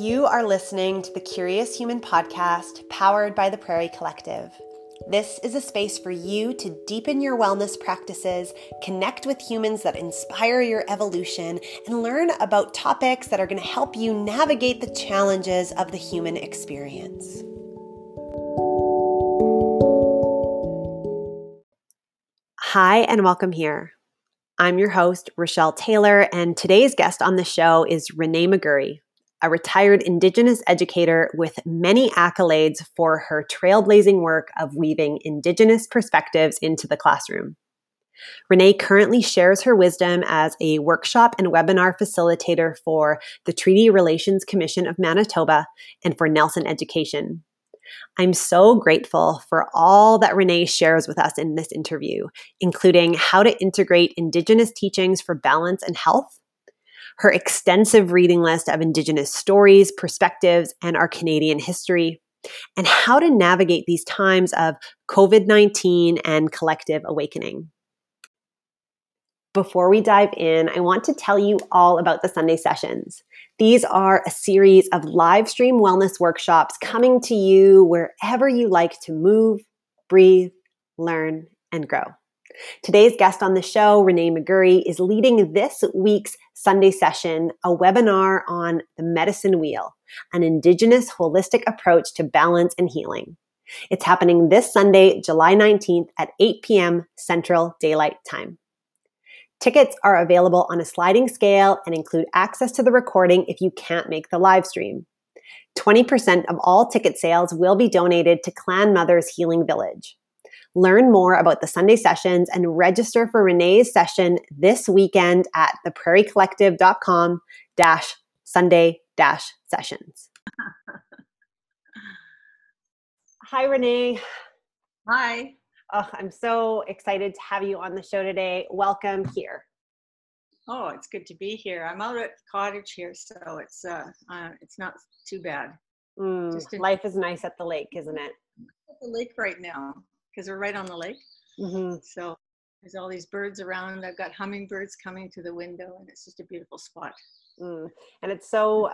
You are listening to the Curious Human podcast powered by the Prairie Collective. This is a space for you to deepen your wellness practices, connect with humans that inspire your evolution, and learn about topics that are going to help you navigate the challenges of the human experience. Hi, and welcome here. I'm your host, Rochelle Taylor, and today's guest on the show is Renee McGurry, a retired Indigenous educator with many accolades for her trailblazing work of weaving Indigenous perspectives into the classroom. Renee currently shares her wisdom as a workshop and webinar facilitator for the Treaty Relations Commission of Manitoba and for Nelson Education. I'm so grateful for all that Renee shares with us in this interview, including how to integrate Indigenous teachings for balance and health, her extensive reading list of Indigenous stories, perspectives, and our Canadian history, and how to navigate these times of COVID-19 and collective awakening. Before we dive in, I want to tell you all about the Sunday Sessions. These are a series of live stream wellness workshops coming to you wherever you like to move, breathe, learn, and grow. Today's guest on the show, Renee McGurry, is leading this week's Sunday Session, a webinar on the medicine wheel, an Indigenous holistic approach to balance and healing. It's happening this Sunday, July 19th at 8 p.m. Central Daylight Time. Tickets are available on a sliding scale and include access to the recording if you can't make the live stream. 20% of all ticket sales will be donated to Clan Mothers Healing Village. Learn more about the Sunday Sessions and register for Renee's session this weekend at theprairiecollective.com/Sunday-sessions. Hi, Renee. Hi. Oh, I'm so excited to have you on the show today. Welcome here. Oh, it's good to be here. I'm out at the cottage here, so it's not too bad. Life is nice at the lake, isn't it? At the lake right now, because we're right on the lake. Mm-hmm. So there's all these birds around. I've got hummingbirds coming to the window, and it's just a beautiful spot. And it's so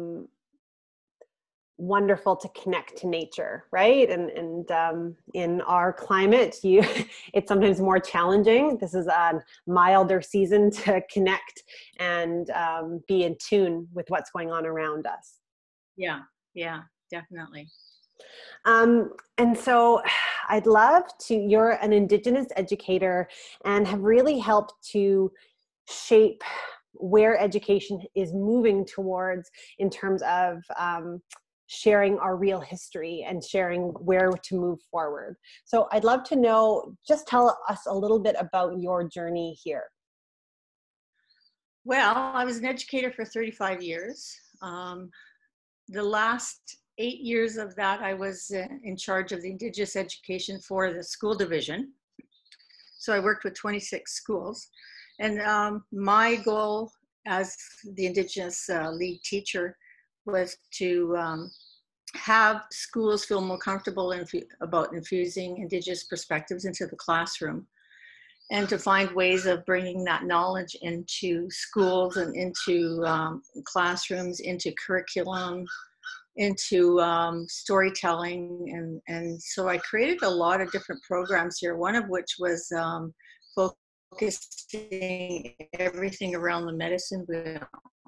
wonderful to connect to nature, right? And in our climate, it's sometimes more challenging. This is a milder season to connect and be in tune with what's going on around us. Yeah, definitely. And so I'd love to, you're an Indigenous educator and have really helped to shape where education is moving towards in terms of sharing our real history and sharing where to move forward. So I'd love to know, just tell us a little bit about your journey here. Well, I was an educator for 35 years. The last 8 years of that, I was in charge of the Indigenous education for the school division. So I worked with 26 schools. And my goal as the Indigenous lead teacher was to have schools feel more comfortable about infusing Indigenous perspectives into the classroom, and to find ways of bringing that knowledge into schools and into classrooms, into curriculum, into storytelling. And so I created a lot of different programs here, one of which was focusing everything around the medicine wheel.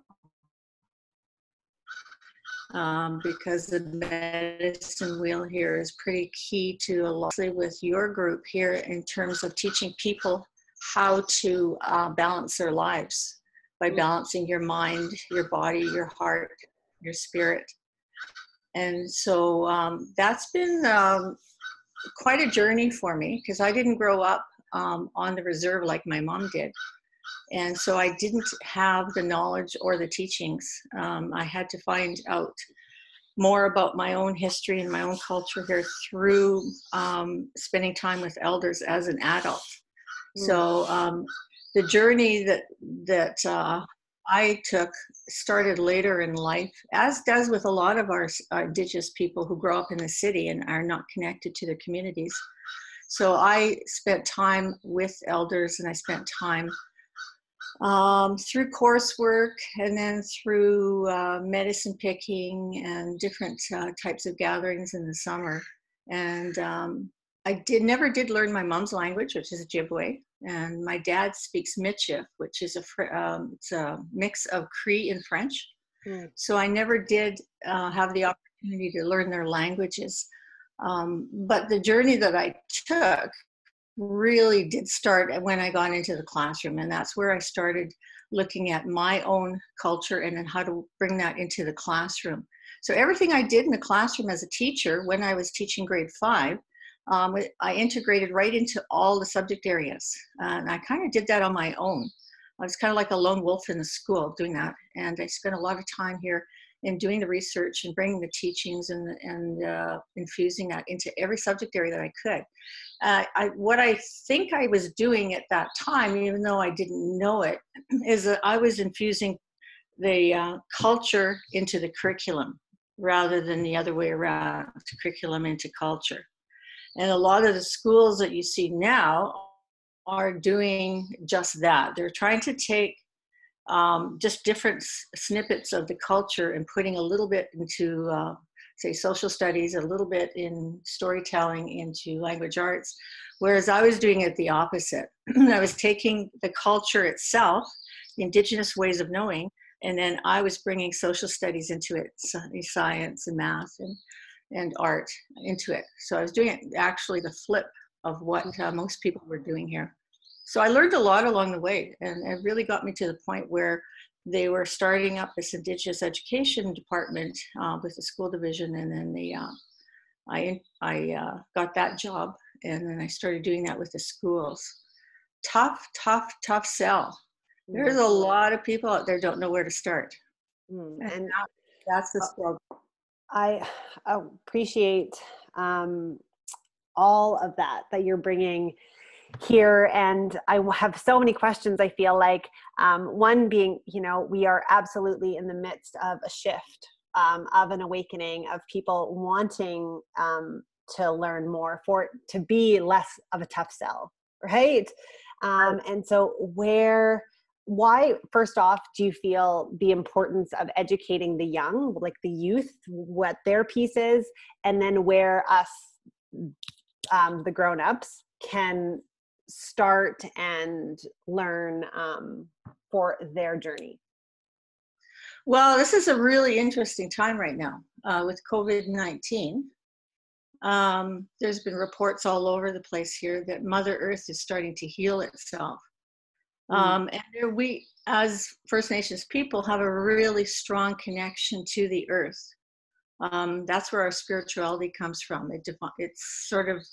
Because the medicine wheel here is pretty key to a lot with your group here in terms of teaching people how to balance their lives by balancing your mind, your body, your heart, your spirit. And so that's been quite a journey for me, because I didn't grow up on the reserve like my mom did. And so I didn't have the knowledge or the teachings. I had to find out more about my own history and my own culture here through spending time with elders as an adult. So the journey that I took started later in life, as does with a lot of our Indigenous people who grow up in the city and are not connected to their communities. So I spent time with elders, and I spent time through coursework and then through medicine picking and different types of gatherings in the summer. And I never did learn my mom's language, which is Ojibwe, and my dad speaks Michif, which is it's a mix of Cree and French. So I never did have the opportunity to learn their languages. But the journey that I took really did start when I got into the classroom, and that's where I started looking at my own culture and then how to bring that into the classroom. So everything I did in the classroom as a teacher, when I was teaching grade 5, I integrated right into all the subject areas. And I kind of did that on my own. I was kind of like a lone wolf in the school doing that. And I spent a lot of time here in doing the research and bringing the teachings and infusing that into every subject area that I could. What I think I was doing at that time, even though I didn't know it, is that I was infusing the culture into the curriculum rather than the other way around, curriculum into culture. And a lot of the schools that you see now are doing just that. They're trying to take just different snippets of the culture and putting a little bit into, say, social studies, a little bit in storytelling, into language arts, whereas I was doing it the opposite. I was taking the culture itself, the Indigenous ways of knowing, and then I was bringing social studies into it, science and math and art into it. So I was doing it actually the flip of what most people were doing here. So I learned a lot along the way, and it really got me to the point where they were starting up this Indigenous education department with the school division, and then I got that job, and then I started doing that with the schools. Tough sell. There's a lot of people out there don't know where to start, and that's the struggle. I appreciate all of that you're bringing here, and I have so many questions. I feel like one being, we are absolutely in the midst of a shift, of an awakening of people wanting to learn more, for it to be less of a tough sell, right? And so why, first off, do you feel the importance of educating the young, like the youth, what their piece is, and then where us, the grown-ups, can start and learn for their journey? Well, this is a really interesting time right now with COVID-19. There's been reports all over the place here that Mother Earth is starting to heal itself. And we, as First Nations people, have a really strong connection to the earth. That's where our spirituality comes from. It's sort of,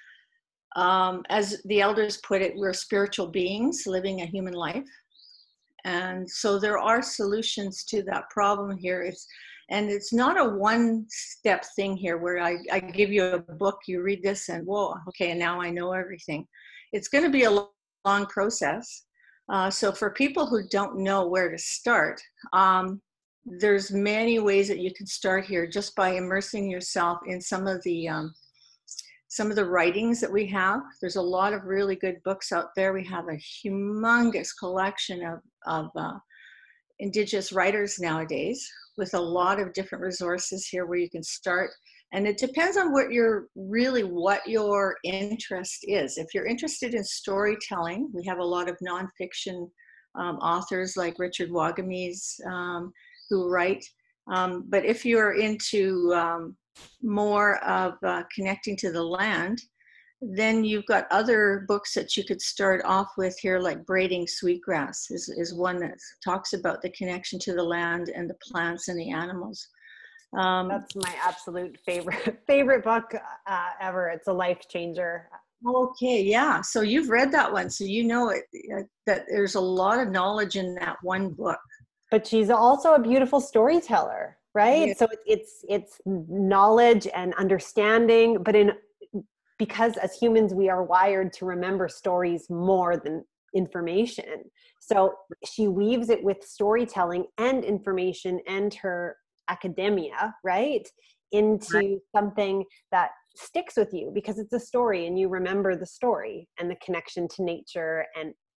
as the elders put it, we're spiritual beings living a human life. And so there are solutions to that problem here. It's not a one-step thing here where I give you a book, you read this, and whoa, okay, and now I know everything. It's going to be a long process. So for people who don't know where to start, there's many ways that you can start here just by immersing yourself in some of the writings that we have. There's a lot of really good books out there. We have a humongous collection of Indigenous writers nowadays, with a lot of different resources here where you can start. And it depends on what your interest is. If you're interested in storytelling, we have a lot of nonfiction authors like Richard Wagamese who write. But if you're into more of connecting to the land, then you've got other books that you could start off with here, like Braiding Sweetgrass is one that talks about the connection to the land and the plants and the animals. That's my absolute favorite book ever. It's a life changer. Okay, yeah. So you've read that one, so you know that there's a lot of knowledge in that one book. But she's also a beautiful storyteller, right? Yeah. So it's knowledge and understanding, but because as humans we are wired to remember stories more than information. So she weaves it with storytelling and information and her academia, right, into something that sticks with you because it's a story and you remember the story and the connection to nature. And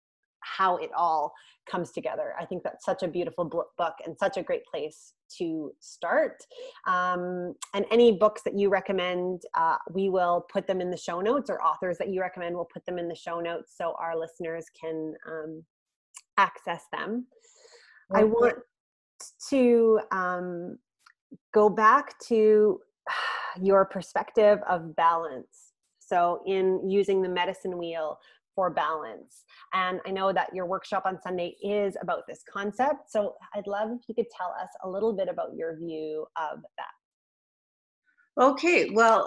how it all comes together. I think that's such a beautiful book and such a great place to start. And any books that you recommend, we will put them in the show notes, or authors that you recommend, we'll put them in the show notes so our listeners can access them. Okay. I want to go back to your perspective of balance. So in using the medicine wheel for balance. And I know that your workshop on Sunday is about this concept. So I'd love if you could tell us a little bit about your view of that. Okay, well,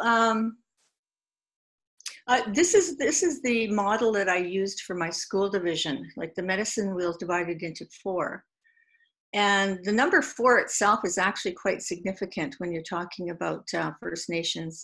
this is the model that I used for my school division, like the medicine wheel divided into 4. And the number 4 itself is actually quite significant when you're talking about First Nations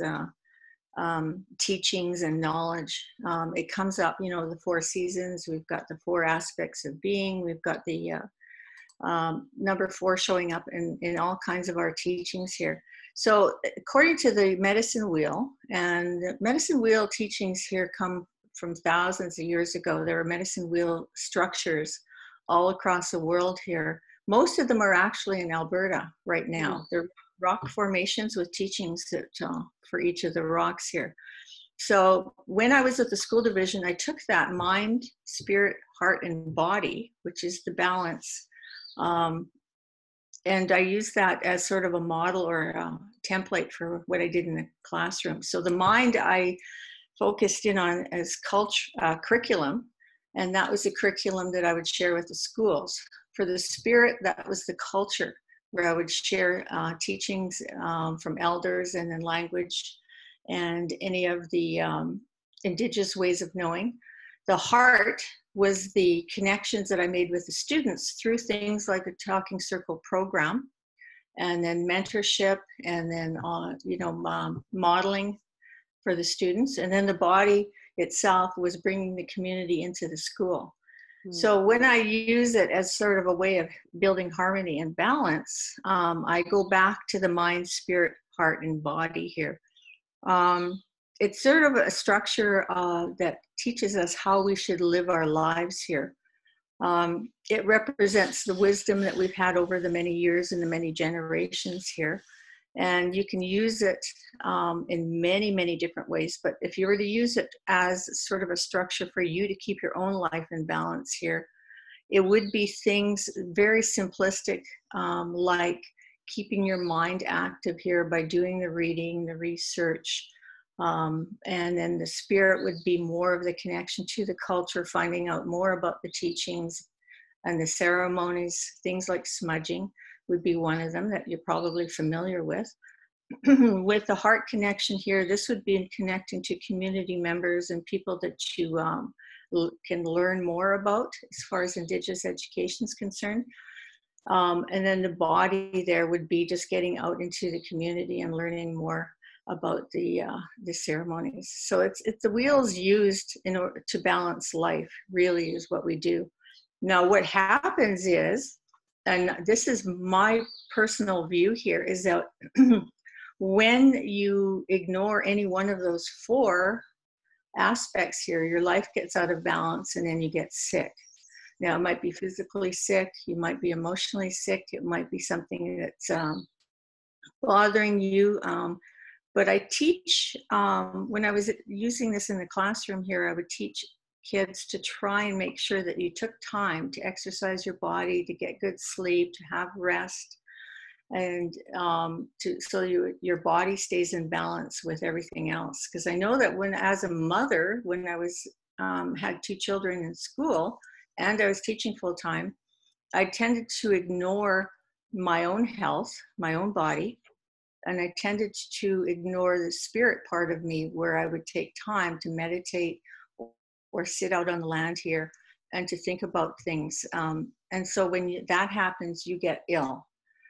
teachings and knowledge. It comes up, the 4 seasons, we've got the 4 aspects of being, we've got the number 4 showing up in all kinds of our teachings here. So according to the medicine wheel, and the medicine wheel teachings here come from thousands of years ago. There are medicine wheel structures all across the world here. Most of them are actually in Alberta right now. They're rock formations with teachings that, for each of the rocks here. So when I was at the school division, I took that mind, spirit, heart, and body, which is the balance, and I used that as sort of a model or a template for what I did in the classroom. So the mind I focused in on as curriculum, and that was the curriculum that I would share with the schools. For the spirit, that was the culture, where I would share teachings from elders and then language and any of the Indigenous ways of knowing. The heart was the connections that I made with the students through things like a talking circle program, and then mentorship, and then modeling for the students. And then the body itself was bringing the community into the school. So when I use it as sort of a way of building harmony and balance, I go back to the mind, spirit, heart, and body here. It's sort of a structure that teaches us how we should live our lives here. It represents the wisdom that we've had over the many years and the many generations here. And you can use it in many, many different ways. But if you were to use it as sort of a structure for you to keep your own life in balance here, it would be things very simplistic, like keeping your mind active here by doing the reading, the research, and then the spirit would be more of the connection to the culture, finding out more about the teachings and the ceremonies. Things like smudging would be one of them that you're probably familiar with. With the heart connection here, this would be connecting to community members and people that you can learn more about as far as Indigenous education is concerned. And then the body there would be just getting out into the community and learning more about the ceremonies. So it's the wheels used in order to balance life, really is what we do. Now what happens is, and this is my personal view here, is that when you ignore any one of those 4 aspects here, your life gets out of balance and then you get sick. Now, it might be physically sick, you might be emotionally sick, it might be something that's bothering you. But I teach, when I was using this in the classroom here, I would teach kids to try and make sure that you took time to exercise your body, to get good sleep, to have rest, and so your body stays in balance with everything else. Because I know that as a mother, when I was had 2 children in school and I was teaching full time, I tended to ignore my own health, my own body, and I tended to ignore the spirit part of me, where I would take time to meditate or sit out on the land here and to think about things. And so when that happens, you get ill.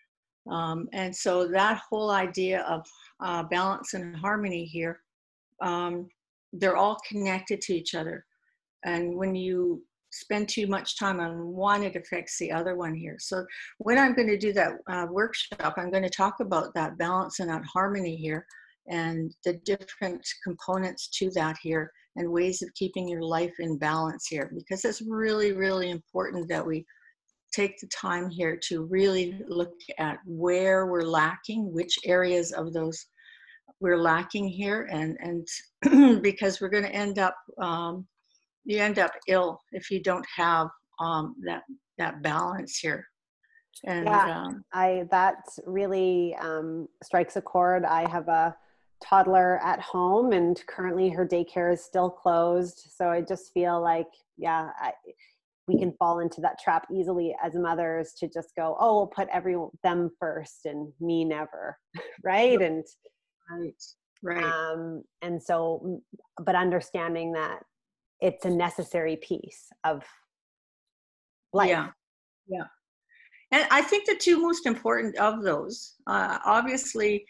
And so that whole idea of balance and harmony here, they're all connected to each other. And when you spend too much time on one, it affects the other one here. So when I'm going to do that workshop, I'm going to talk about that balance and that harmony here and the different components to that here and ways of keeping your life in balance here, because it's really, really important that we take the time here to really look at where we're lacking, which areas of those we're lacking here, and because we're going to end up you end up ill if you don't have that balance here. And Yeah, I that really strikes a chord. I have a toddler at home, and currently her daycare is still closed. So I just feel like, yeah, we can fall into that trap easily as mothers to just go, oh, we'll put them first and me never, right? And right. And so, but understanding that it's a necessary piece of life. Yeah. And I think the two most important of those, obviously,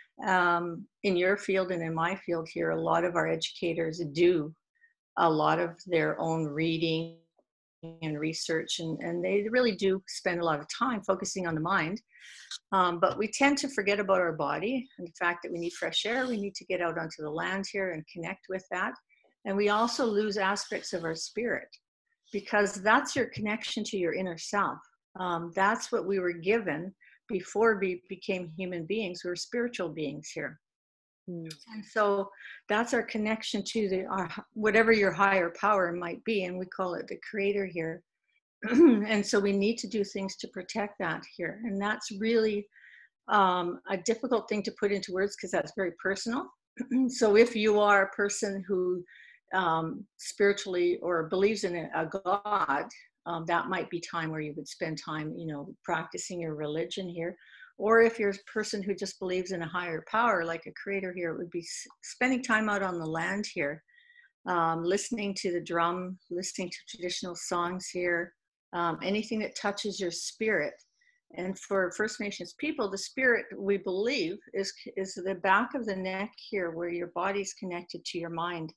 in your field and in my field here, a lot of our educators do a lot of their own reading and research, and they really do spend a lot of time focusing on the mind. But we tend to forget about our body and the fact that we need fresh air. We need to get out onto the land here and connect with that. And we also lose aspects of our spirit, because that's your connection to your inner self. That's what we were given before we became human beings. We were spiritual beings here. And so that's our connection to whatever your higher power might be, and we call it the creator here. And so we need to do things to protect that here, and that's really a difficult thing to put into words because that's very personal. So if you are a person who spiritually or believes in a God, that might be time where you would spend time, practicing your religion here. Or if you're a person who just believes in a higher power, like a creator here, it would be spending time out on the land here, listening to the drum, listening to traditional songs here, anything that touches your spirit. And for First Nations people, the spirit, we believe, is the back of the neck here, where your body's connected to your mind.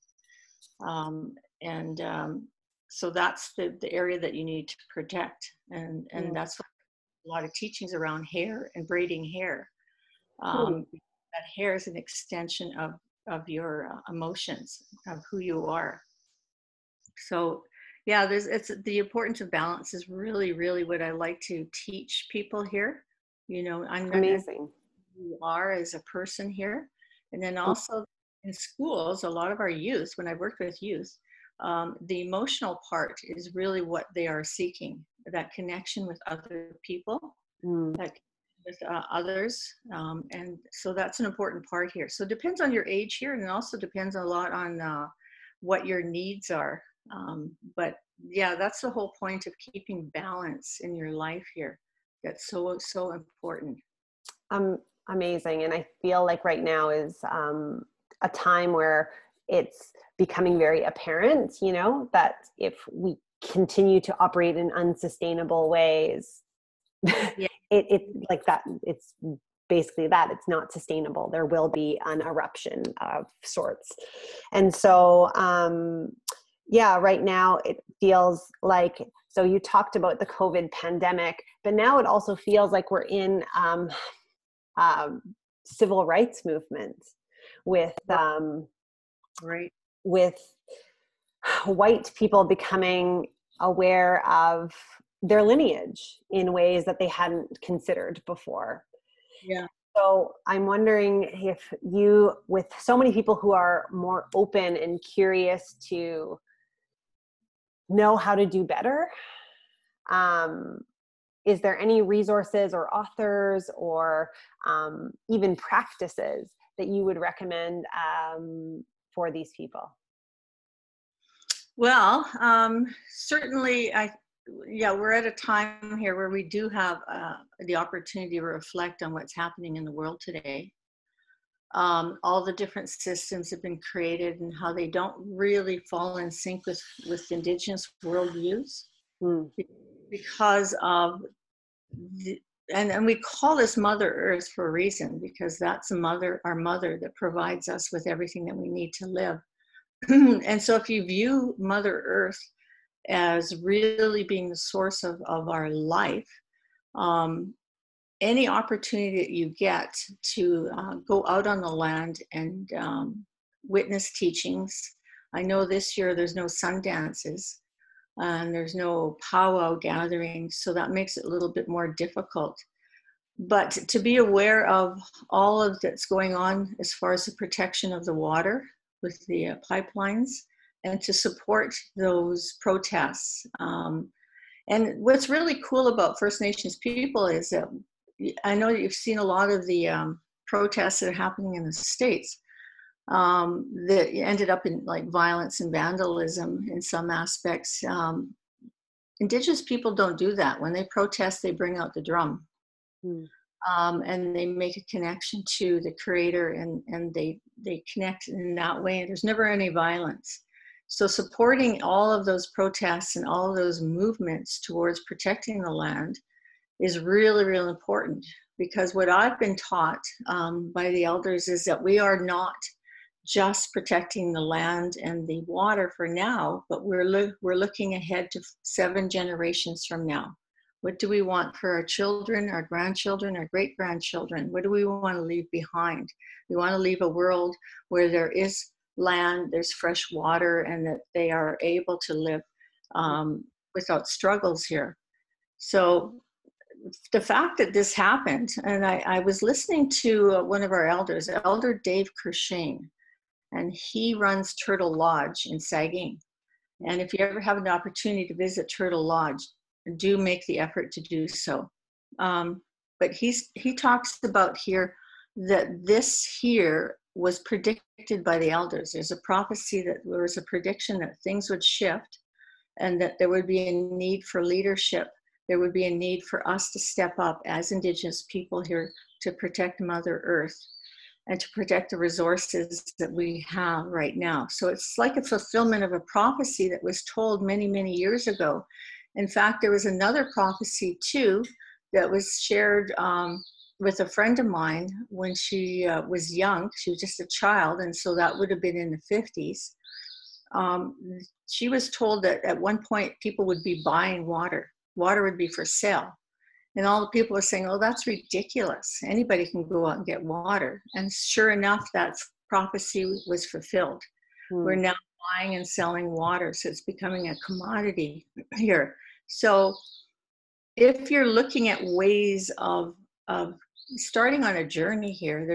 So that's the area that you need to protect. And that's what a lot of teachings around hair and braiding hair. That hair is an extension of your emotions, of who you are. So yeah, it's the importance of balance is really, really what I like to teach people here. I'm amazing. Who you are as a person here. And then also in schools, a lot of our youth, when I worked with youth, the emotional part is really what they are seeking, that connection with other people, that with others. And so that's an important part here. So it depends on your age here, and it also depends a lot on what your needs are. But yeah, that's the whole point of keeping balance in your life here. That's so, so important. Amazing. And I feel like right now is a time where it's becoming very apparent, that if we continue to operate in unsustainable ways, Yeah. it like that, it's basically that it's not sustainable. There will be an eruption of sorts. And so, yeah, right now it feels like, so you talked about the COVID pandemic, but now it also feels like we're in civil rights movement with with white people becoming aware of their lineage in ways that they hadn't considered before. Yeah. So I'm wondering if you, with so many people who are more open and curious to know how to do better, is there any resources or authors or even practices that you would recommend for these people? Well, certainly, we're at a time here where we do have the opportunity to reflect on what's happening in the world today. All the different systems have been created and how they don't really fall in sync with Indigenous worldviews because of and we call this Mother Earth for a reason, because that's our mother that provides us with everything that we need to live. And so if you view Mother Earth as really being the source of our life, any opportunity that you get to go out on the land and witness teachings, I know this year there's no sun dances and there's no powwow gatherings, so that makes it a little bit more difficult. But to be aware of all of that's going on as far as the protection of the water with the pipelines, and to support those protests. And what's really cool about First Nations people is that I know you've seen a lot of the protests that are happening in the States that ended up in like violence and vandalism in some aspects. Indigenous people don't do that. When they protest, they bring out the drum. Mm. And they make a connection to the creator, and they connect in that way. There's never any violence. So supporting all of those protests and all of those movements towards protecting the land is really, really important, because what I've been taught by the elders is that we are not just protecting the land and the water for now, but we're looking ahead to 7 generations from now. What do we want for our children, our grandchildren, our great-grandchildren? What do we want to leave behind? We want to leave a world where there is land, there's fresh water, and that they are able to live without struggles here. So the fact that this happened, and I was listening to one of our elders, Elder Dave Kershane, and he runs Turtle Lodge in Saging. And if you ever have an opportunity to visit Turtle Lodge, do make the effort to do so. But he talks about here that this here was predicted by the elders. There's a prophecy that there was a prediction that things would shift, and that there would be a need for leadership. There would be a need for us to step up as Indigenous people here to protect Mother Earth and to protect the resources that we have right now. So it's like a fulfillment of a prophecy that was told many, many years ago. In fact, there was another prophecy too that was shared with a friend of mine when she was young. She was just a child, and so that would have been in the 50s. She was told that at one point people would be buying water. Water would be for sale. And all the people were saying, oh, that's ridiculous. Anybody can go out and get water. And sure enough, that prophecy was fulfilled. We're now buying and selling water, so it's becoming a commodity here. So if you're looking at ways of starting on a journey here,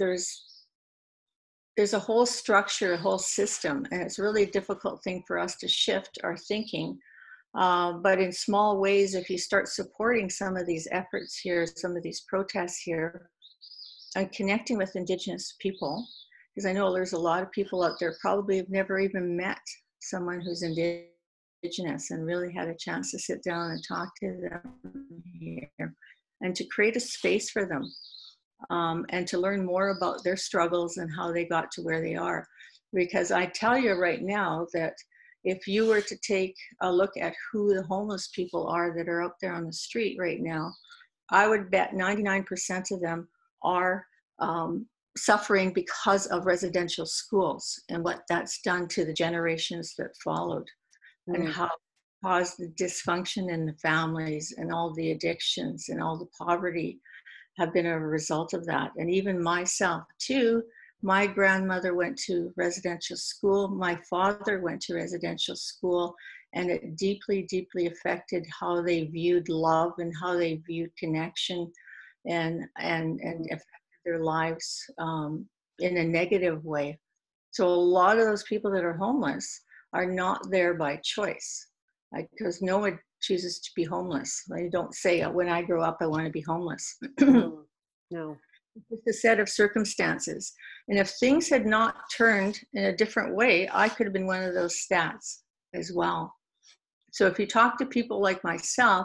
there's a whole structure, a whole system, and it's really a difficult thing for us to shift our thinking. But in small ways, if you start supporting some of these efforts here, some of these protests here, and connecting with Indigenous people, because I know there's a lot of people out there probably have never even met someone who's Indigenous and really had a chance to sit down and talk to them here, and to create a space for them, and to learn more about their struggles and how they got to where they are. Because I tell you right now that if you were to take a look at who the homeless people are that are out there on the street right now, I would bet 99% of them are suffering because of residential schools and what that's done to the generations that followed, and how it caused the dysfunction in the families, and all the addictions and all the poverty have been a result of that. And even myself too, my grandmother went to residential school, my father went to residential school, and it deeply, deeply affected how they viewed love and how they viewed connection, and affected their lives in a negative way. So a lot of those people that are homeless are not there by choice, because no one chooses to be homeless. They don't say, when I grow up, I want to be homeless. No. It's a set of circumstances. And if things had not turned in a different way, I could have been one of those stats as well. So if you talk to people like myself,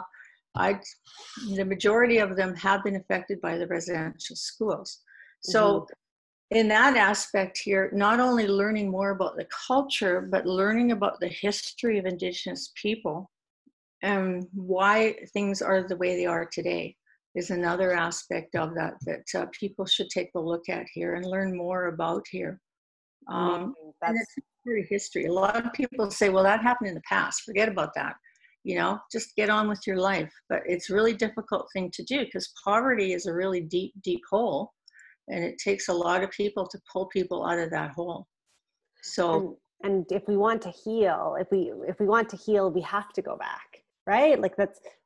the majority of them have been affected by the residential schools. So in that aspect here, not only learning more about the culture, but learning about the history of Indigenous people and why things are the way they are today is another aspect of that people should take a look at here and learn more about here. And it's history. A lot of people say, well, that happened in the past. Forget about that. Just get on with your life. But it's a really difficult thing to do, because poverty is a really deep, deep hole. And it takes a lot of people to pull people out of that hole. So And if we want to heal, if we want to heal, we have to go back, right? Like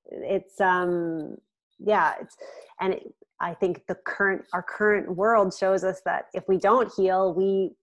I think our current world shows us that if we don't heal,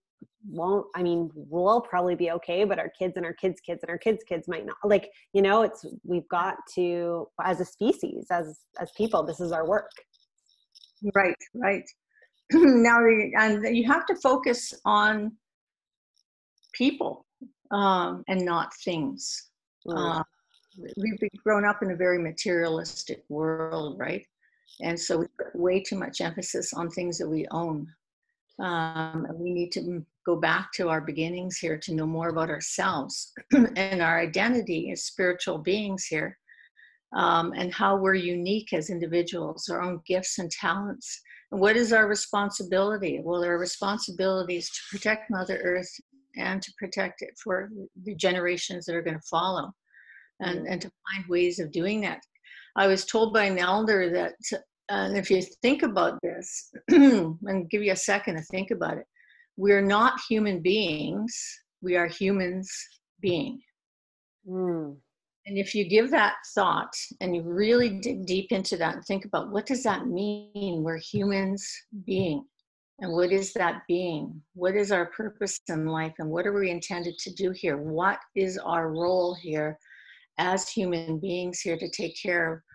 we'll probably be okay, but our kids and our kids' kids and our kids' kids might not. Like, we've got to, as a species, as people, this is our work. Right. Now, and you have to focus on people and not things. We've grown up in a very materialistic world, right? And so we put way too much emphasis on things that we own. And we need to go back to our beginnings here to know more about ourselves and our identity as spiritual beings here, and how we're unique as individuals, our own gifts and talents. And what is our responsibility? Well, our responsibility is to protect Mother Earth and to protect it for the generations that are going to follow, and to find ways of doing that. I was told by an elder that, and if you think about this, and give you a second to think about it, we're not human beings, we are humans being. And if you give that thought and you really dig deep into that and think about, what does that mean? We're humans being. And what is that being? What is our purpose in life? And what are we intended to do here? What is our role here as human beings here to take care of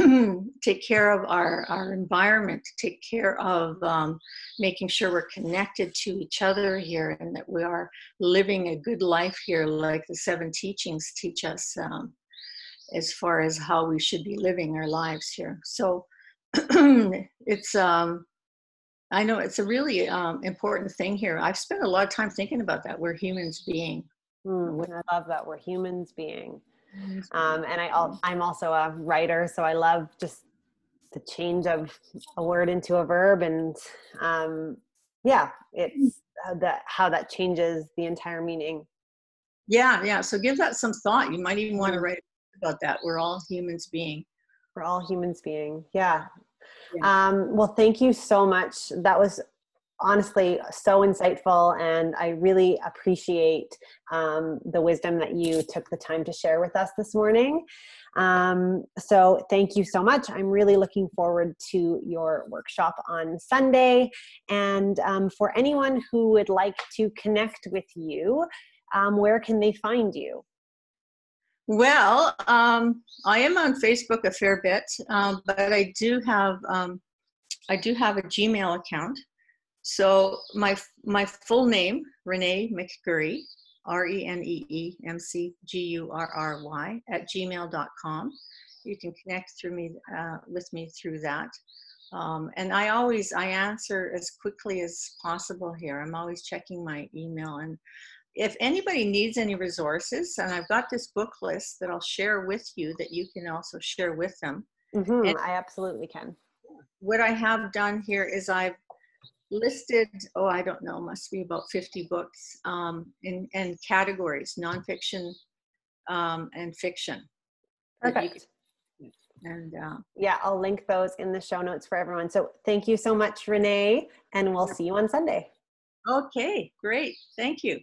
our environment, to take care of making sure we're connected to each other here, and that we are living a good life here, like the 7 teachings teach us, as far as how we should be living our lives here. So it's I know it's a really important thing here. I've spent a lot of time thinking about that. We're humans being. I love that, we're humans being. And I'm also a writer, so I love just the change of a word into a verb, and it's how that changes the entire meaning. Yeah. So give that some thought. You might even want to write about that. We're all humans being. We're all humans being. Yeah. Well, thank you so much. That was honestly so insightful, and I really appreciate the wisdom that you took the time to share with us this morning. So thank you so much. I'm really looking forward to your workshop on Sunday. And for anyone who would like to connect with you, where can they find you? Well, I am on Facebook a fair bit, but I do have a Gmail account. So my full name, Renee McGurry, ReneeMcGurry @gmail.com. You can connect with me through that. And I answer as quickly as possible here. I'm always checking my email. And if anybody needs any resources, and I've got this book list that I'll share with you that you can also share with them. And I absolutely can. What I have done here is I've listed, I don't know, must be about 50 books in categories, nonfiction and fiction. Perfect. I'll link those in the show notes for everyone. So thank you so much, Renee, and we'll see you on Sunday. Okay, great. Thank you.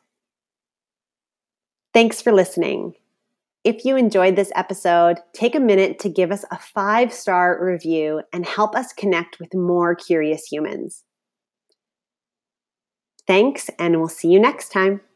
Thanks for listening. If you enjoyed this episode, take a minute to give us a 5-star review and help us connect with more curious humans. Thanks, and we'll see you next time.